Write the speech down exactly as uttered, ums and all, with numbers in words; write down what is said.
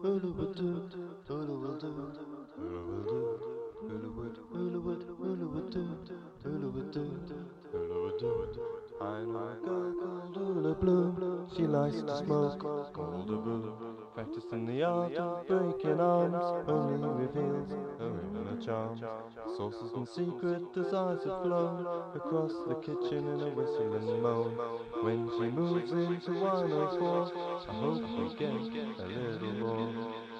Hula will do, Hula will do, Hula will do, Hula would, Hula would, Hula would do, Hula would do, Hula would do. I know a girl called Hula Blue. She likes to smoke all the boo. Practice in the art of breaking arms only reveals her inner charms. Sources and secret desires that flow across the kitchen in a whistle and moan. When she moves into one oh four, I hope we get a little more.